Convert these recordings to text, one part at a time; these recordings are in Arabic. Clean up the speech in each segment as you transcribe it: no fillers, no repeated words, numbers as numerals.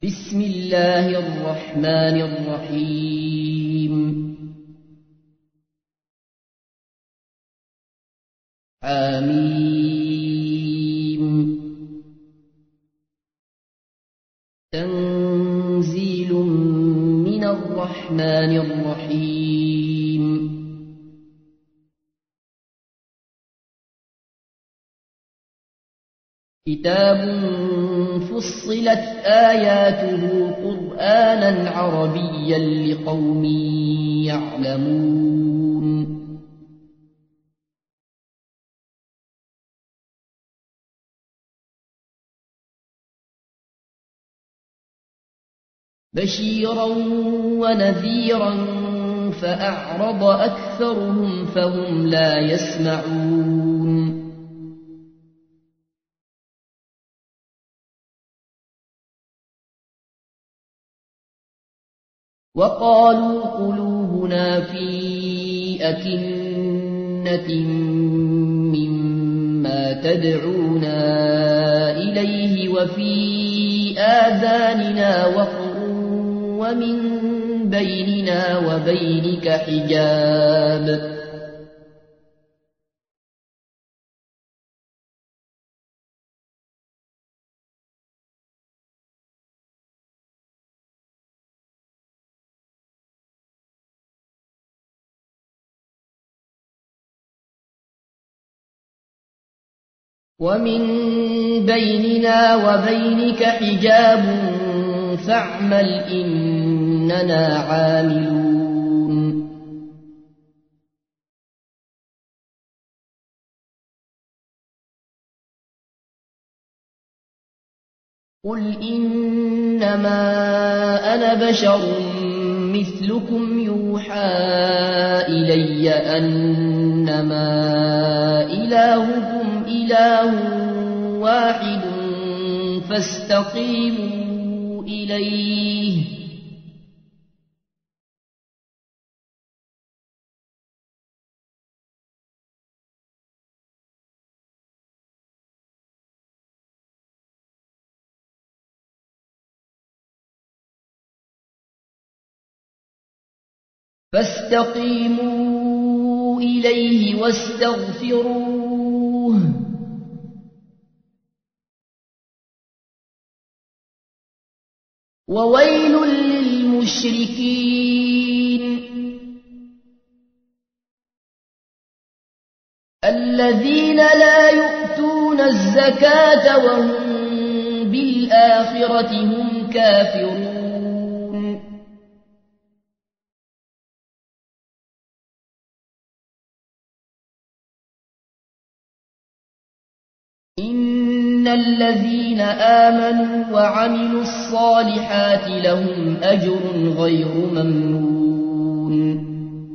بسم الله الرحمن الرحيم حميم تنزيل من الرحمن الرحيم كتاب فصلت آياته قرآنا عربيا لقوم يعلمون بشيرا ونذيرا فأعرض أكثرهم فهم لا يسمعون وقالوا قلوبنا في أكنة مما تدعونا إليه وفي آذاننا وقر ومن بيننا وبينك حجاب ومن بيننا وبينك حجاب فاعمل إننا عاملون قل إنما أنا بشر مثلكم يوحى إلي أنما إلهكم إله واحد فاستقيموا إليه واستغفروه وويل للمشركين الذين لا يؤتون الزكاة وهم بالآخرة هم كافرون إن الذين آمنوا وعملوا الصالحات لهم أجر غير ممنون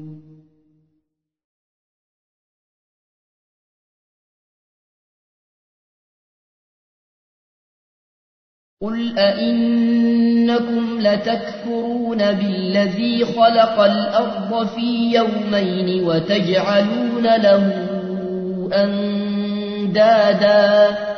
قل أئنكم لتكفرون بالذي خلق الأرض في يومين وتجعلون له أندادا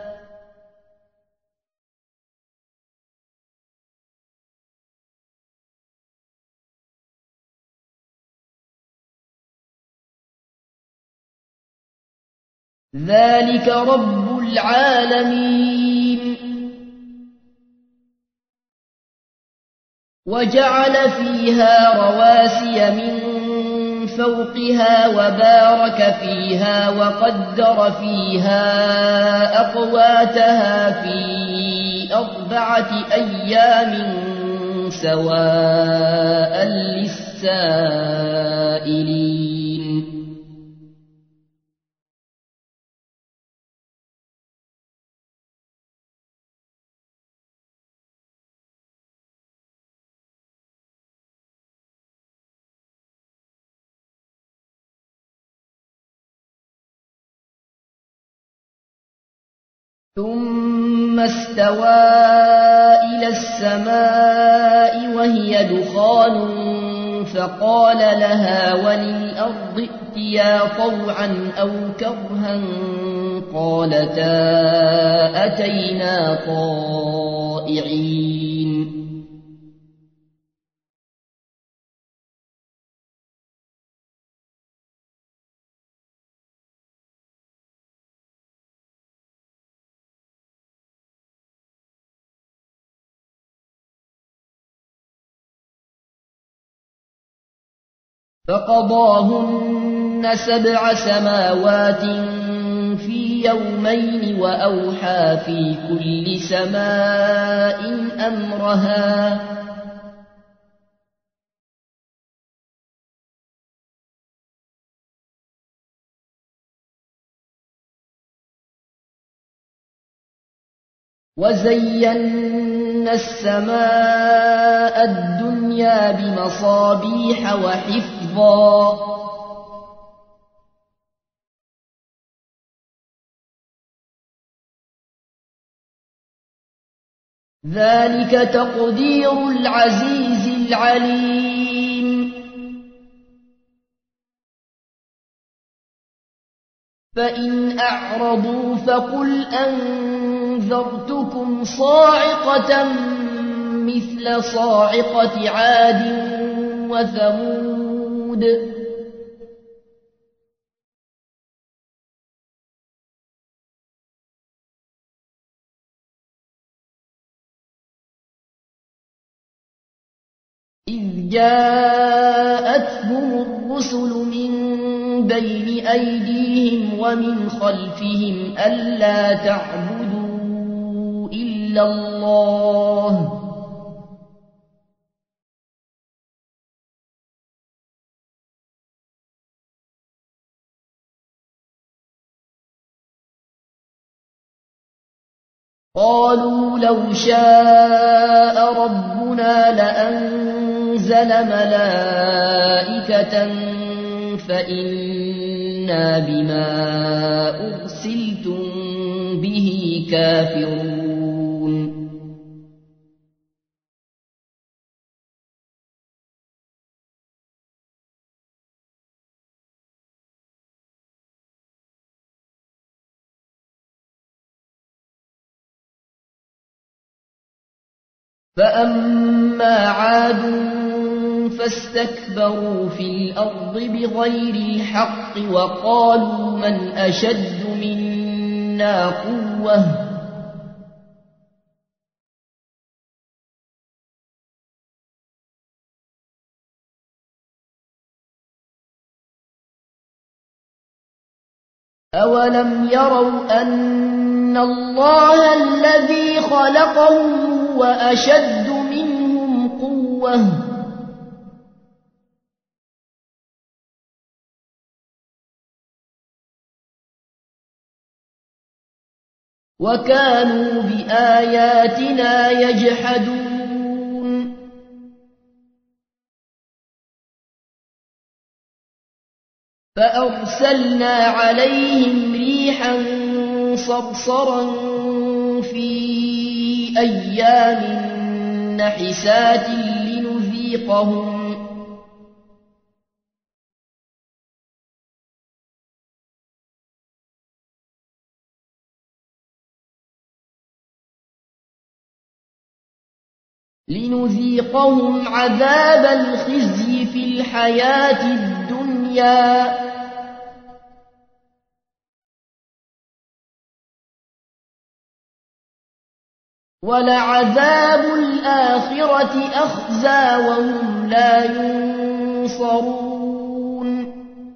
ذلك رب العالمين وجعل فيها رواسي من فوقها وبارك فيها وقدر فيها أقواتها في 4 أيام سواء للسائلين ثم استوى إلى السماء وهي دخان فقال لها وللأرض ائتيا طوعا أو كرها قالتا أتينا طائعين فقضاهن 7 سماوات في يومين وأوحى في كل سماء أمرها وزينا السماء الدنيا بمصابيح وحفظا ذلك تقدير العزيز العليم فإن أعرضوا فقل أنذرتكم صاعقة مثل صاعقة عاد وثمود إذ جاءتهم الرسل من بين أيديهم ومن خلفهم ألا تعبدوا إلا الله قالوا لو شاء ربنا لأنزل ملائكة فإنا بما أرسلتم به كافرون فأما عاد فاستكبروا في الأرض بغير الحق وقالوا من أشد منا قوة أولم يروا أن الله الذي خلقهم هو أشد منهم قوة وكانوا بآياتنا يجحدون فأرسلنا عليهم ريحا صرصرا في أيام نحسات لنذيقهم عذاب الخزي في الحياة الدنيا ولعذاب الآخرة أخزى وهم لا ينصرون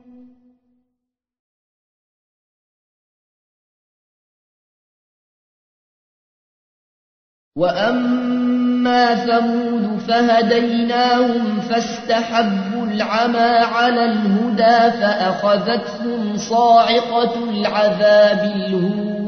وأما ثمود فهديناهم فاستحبوا العمى على الهدى فأخذتهم صاعقة العذاب الهون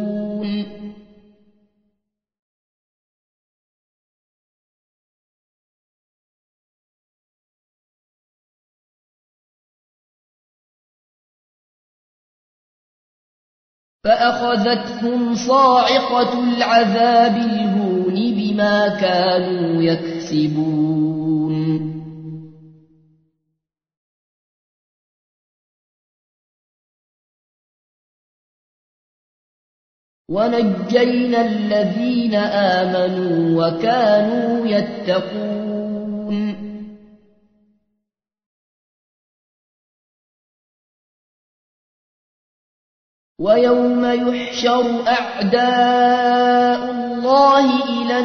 فأخذتهم صاعقة العذاب الهون بما كانوا يكسبون ونجينا الذين آمنوا وكانوا يتقون ويوم يحشر أعداء الله إلى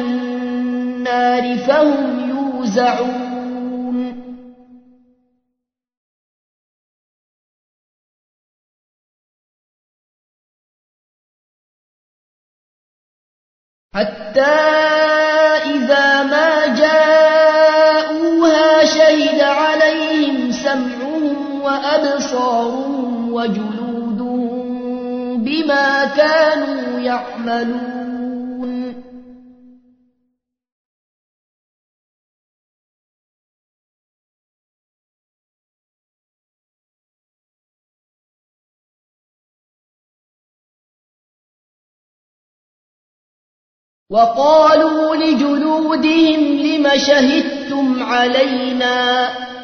النار فهم يوزعون حتى إذا ما جاءوها شهد عليهم سمعهم وأبصارهم وجلودهم بما كانوا يعملون وقالوا لجلودهم لم شهدتم علينا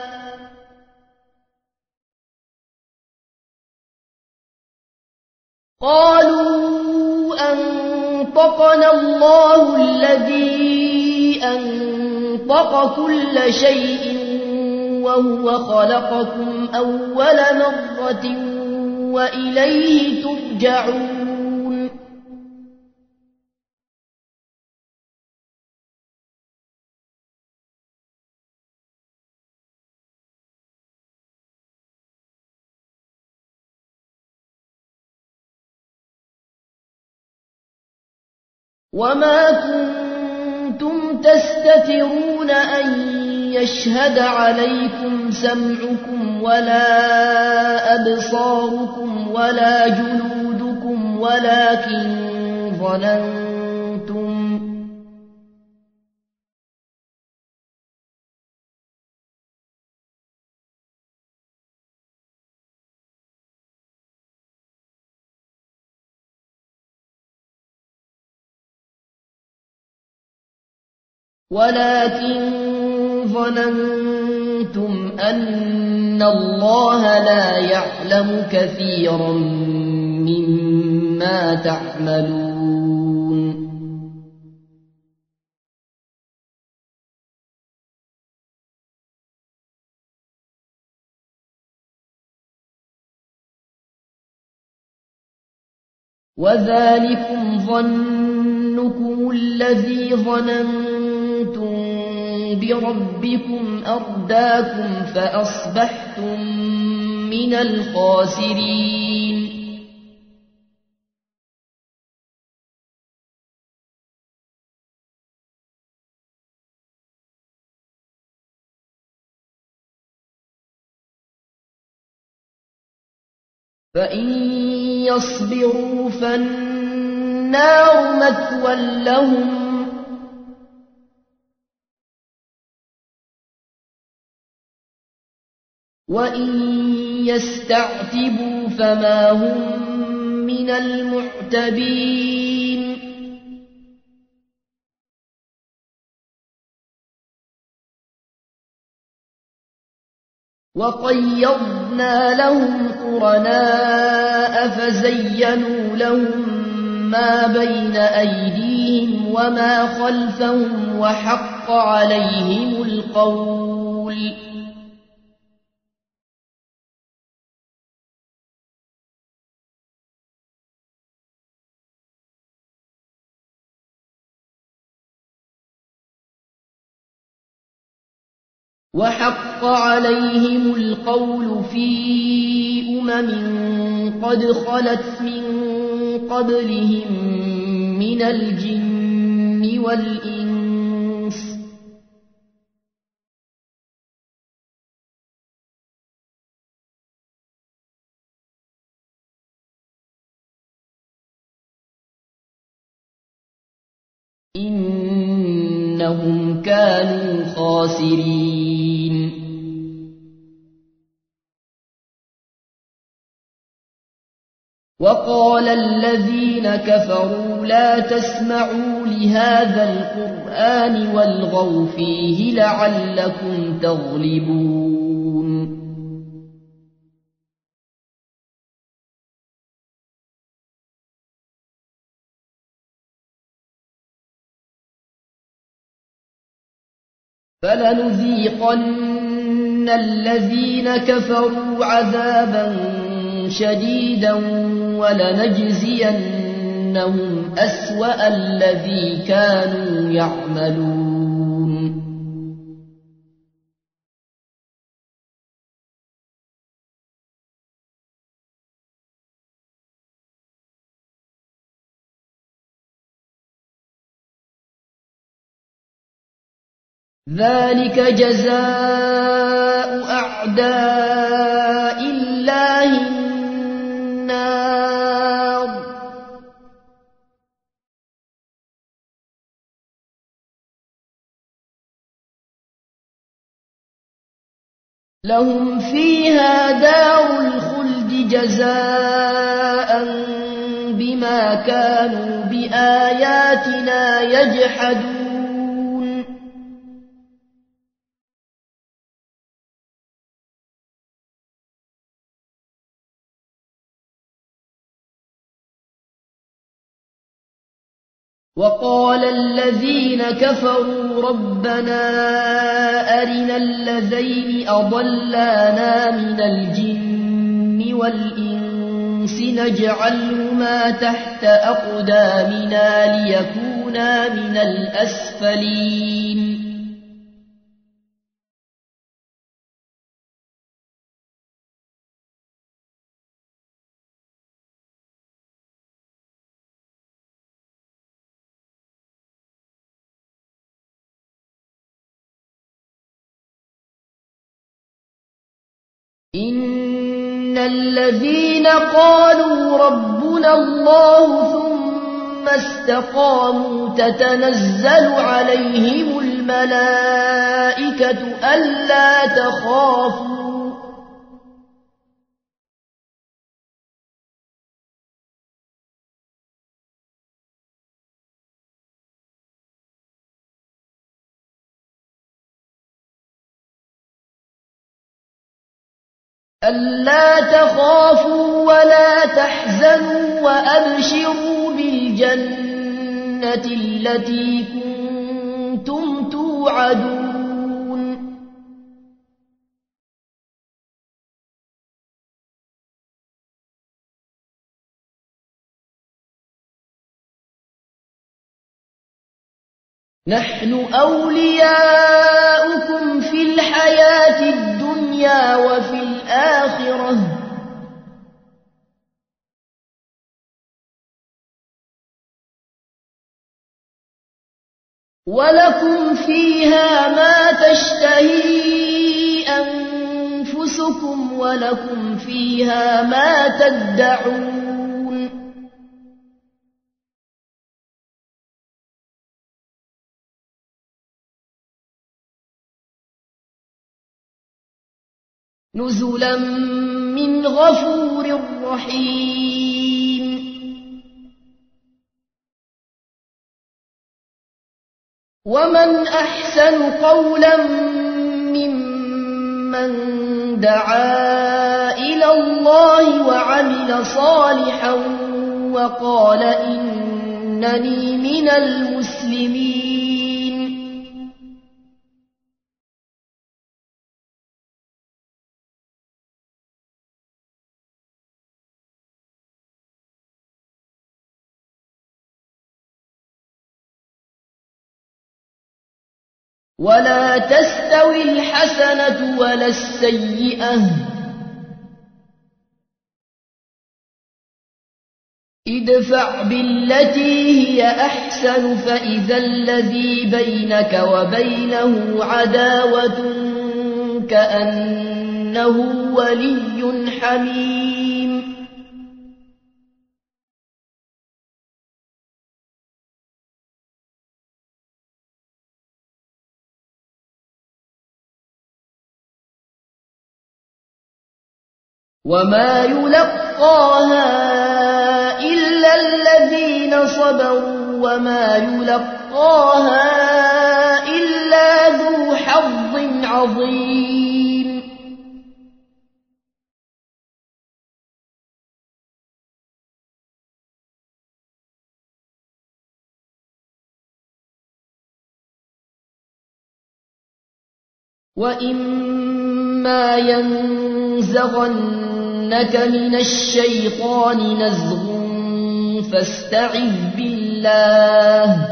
قالوا أنطقنا الله الذي أنطق كل شيء وهو خلقكم أول مرة وإليه ترجعون وما كنتم تستترون أن يشهد عليكم سمعكم ولا أبصاركم ولا جلودكم ولكن ظننتم أن الله لا يعلم كثيرا مما تعملون وذلكم ظنكم الذي ظننتم بربكم أرداكم فأصبحتم من الخاسرين فإن يصبروا فالنار مثوى لهم وإن يستعتبوا فما هم من المعتبين وقيضنا لهم قرناء فزينوا لهم ما بين أيديهم وما خلفهم وحق عليهم القول في قد خلت من قبلهم من الجن والإنس إنهم كانوا خاسرين وقال الذين كفروا لا تسمعوا لهذا القرآن والغوا فيه لعلكم تغلبون فلنذيقن الذين كفروا عذابا شديدا ولنجزينهم أسوأ الذي كانوا يعملون ذلك جزاء أعداء الله النار لهم فيها دار الخلد جزاء بما كانوا بآياتنا يجحدون وقال الذين كفروا ربنا أرنا الذين أضلانا من الجن والإنس نجعلهما تحت أقدامنا ليكونا من الأسفلين إن الذين قالوا ربنا الله ثم استقاموا تتنزل عليهم الملائكة ألا تخافوا ولا تحزنوا وأبشروا بالجنة التي كنتم توعدون نحن أولياؤكم في الحياة الدنيا وفي الآخرة ولكم فيها ما تشتهي أنفسكم ولكم فيها ما تدعون نزلا من غفور رحيم ومن أحسن قولا ممن دعا إلى الله وعمل صالحا وقال إنني من المسلمين ولا تستوي الحسنة ولا السيئة ادفع بالتي هي أحسن فإذا الذي بينك وبينه عداوة كأنه ولي حميم وما يلقاها إلا الذين صبروا وما يلقاها إلا ذو حظ عظيم وإما ينزغنك من الشيطان نزغ فاستعذ بالله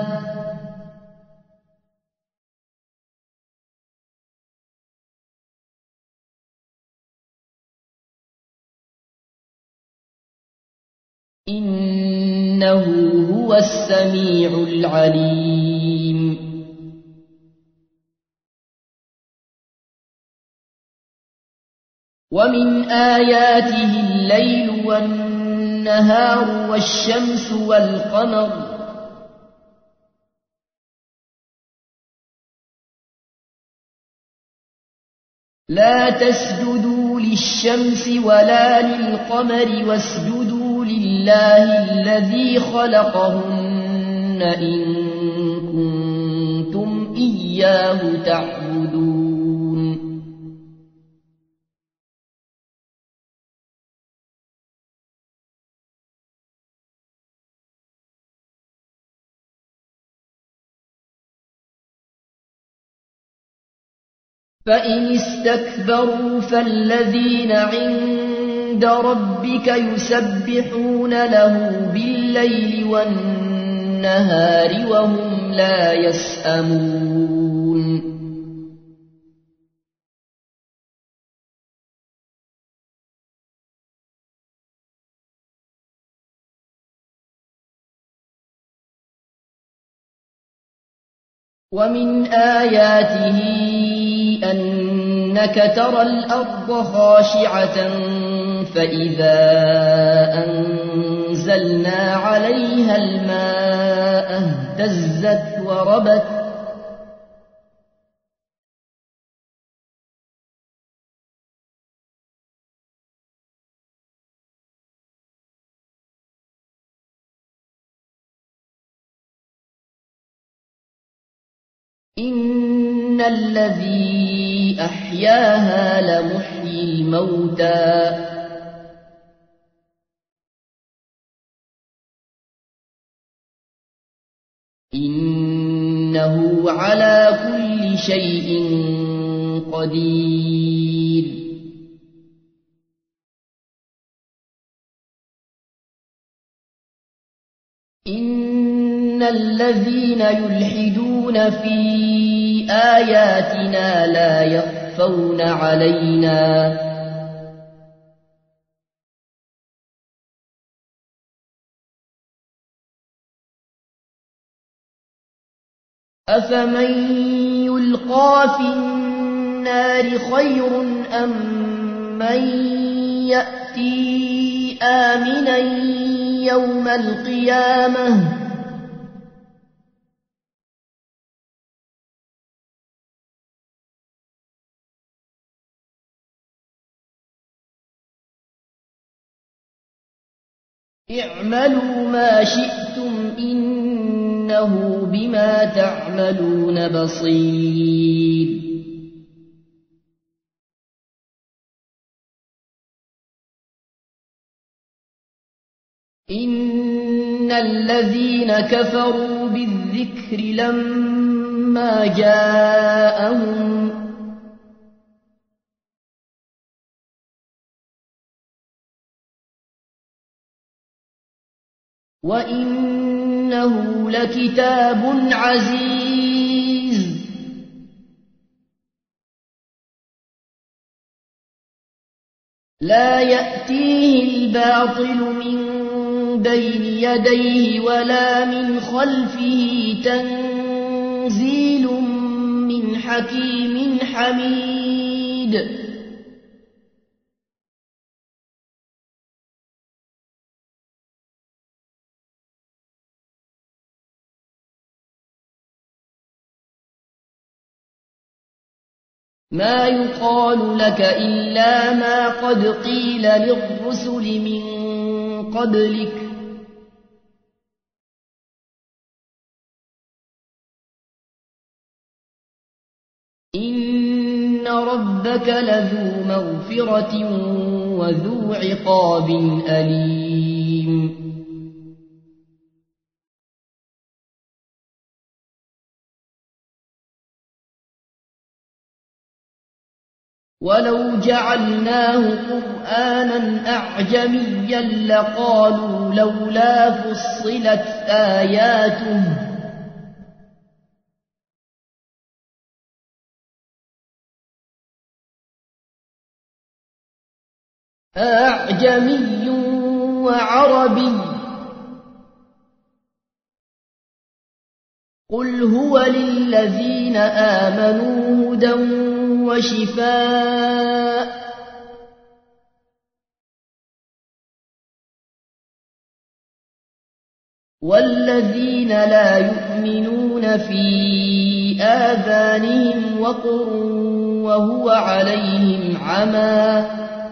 إنه هو السميع العليم ومن آياته الليل والنهار والشمس والقمر لا تسجدوا للشمس ولا للقمر واسجدوا لله الذي خلقهن إن كنتم إياه تعبدون فإن استكبروا فالذين عند ربك يسبحون له بالليل والنهار وهم لا يسأمون ومن آياته أنك ترى الأرض خاشعة فإذا أنزلنا عليها الماء اهتزت وربت إن الذي أحياها لمحيي الموتى إنه على كل شيء قدير إن الذين يلحدون في آياتنا لا يخفون علينا أفمن يلقى في النار خير أم من يأتي آمنا يوم القيامة اعملوا ما شئتم إنه بما تعملون بصير إن الذين كفروا بالذكر لما جاءهم وإنه لكتاب عزيز لا يأتيه الباطل من بين يديه ولا من خلفه تنزيل من حكيم حميد ما يقال لك إلا ما قد قيل للرسل من قبلك إن ربك لذو مغفرة وذو عقاب أليم ولو جعلناه قرآنا أعجميا لقالوا لولا فصلت آياته أعجمي وعربي قل هو للذين آمنوا هدى وشفاء والذين لا يؤمنون في آذانهم وقر وهو عليهم عمى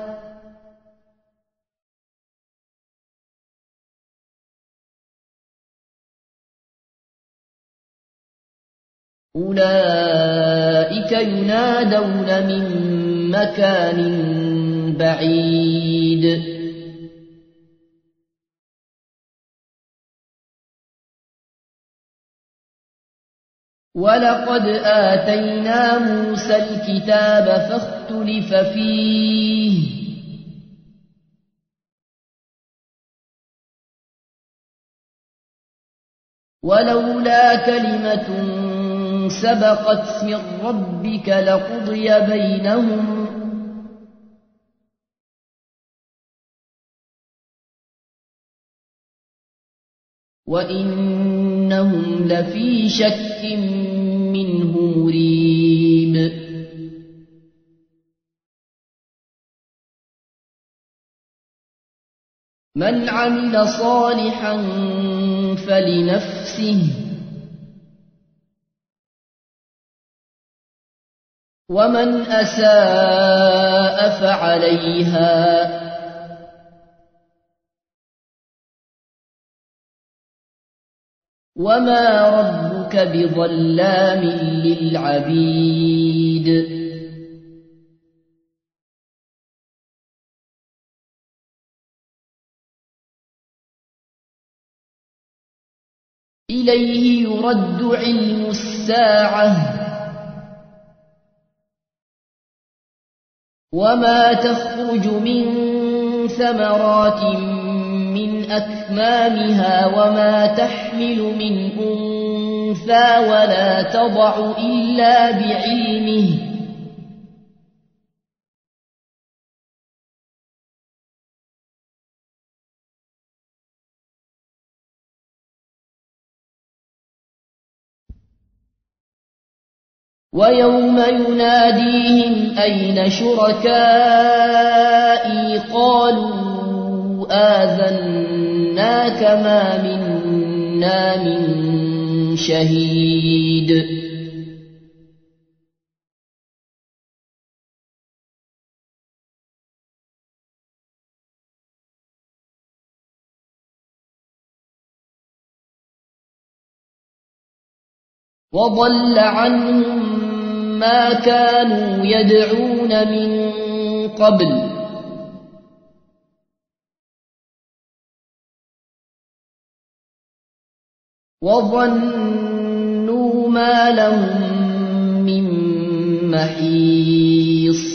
أولئك ينادون من مكان بعيد ولقد آتينا موسى الكتاب فاختلف فيه ولولا كلمة سبقت من ربك لقضي بينهم وإنهم لفي شك منه مريب من عمل صالحا فلنفسه ومن أساء فعليها وما ربك بظلام للعبيد إليه يرد علم الساعة وما تخرج من ثمرات من أكمامها وما تحمل من أنثى ولا تضع إلا بعلمه ويوم يناديهم أين شركائي قالوا آذناك ما منا من شهيد وضل عنهم ما كانوا يدعون من قبل وظنوا ما لهم من محيص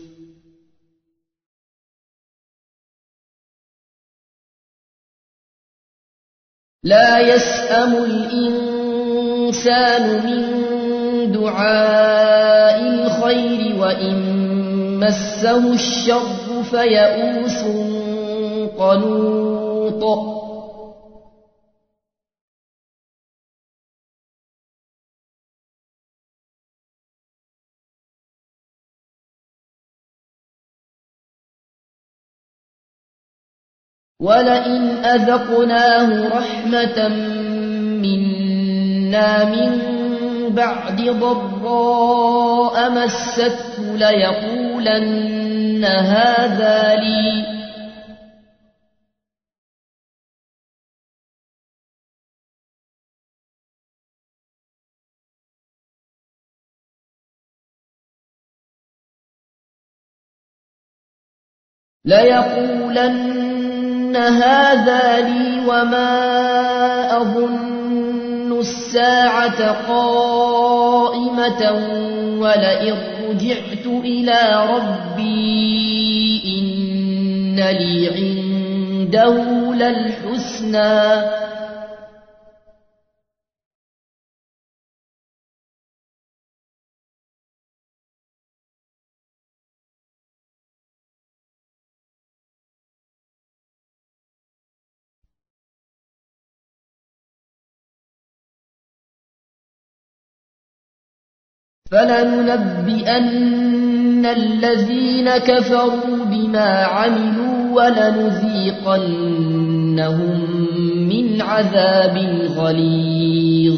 لا يسأم الإنسان من دعاء الخير وإن مسه الشر فيئوس قنوط ولئن أذقناه رحمة منا من بعد ضراء مسته ليقولن هذا لي وما أظن الساعة قائمة ولئن رجعت إلى ربي إن لي عنده للحسنى فلننبئن الذين كفروا بما عملوا ولنذيقنهم من من عذاب غليظ.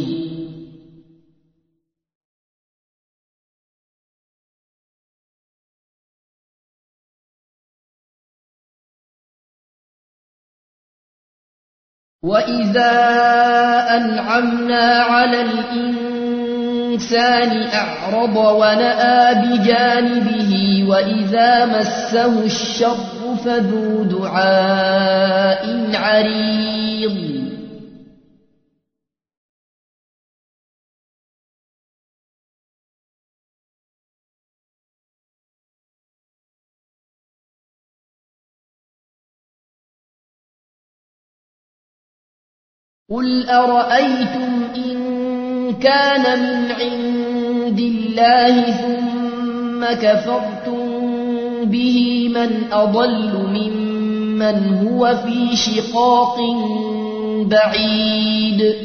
وإذا أنعمنا على الإنسان أعرض ونأى بجانبه وإذا مسه الشر فذو دعاء عريض. قل أرأيتم إن كان من عند الله ثم كفرتم به من أضل ممن هو في شقاق بعيد.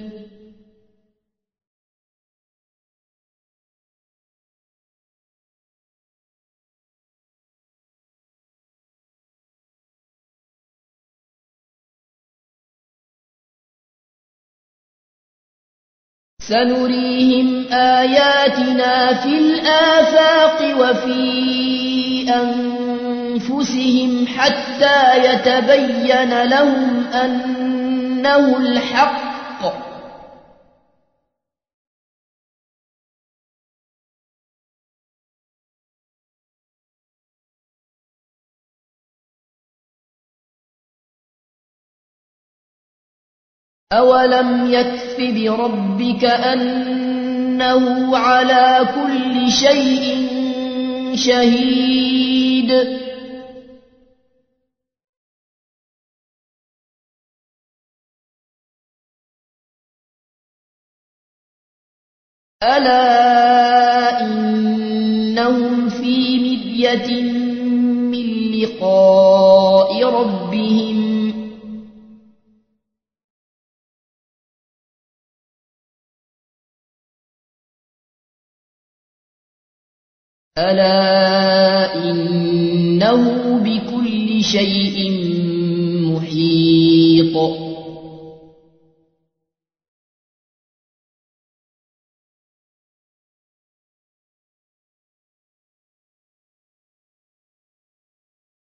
سنريهم آياتنا في الآفاق وفي أنفسهم حتى يتبين لهم أنه الحق. أولم يكف بربك أنه على كل شيء شهيد. ألا إنهم في مرية من لقاء ربهم ألا إنه بكل شيء محيط.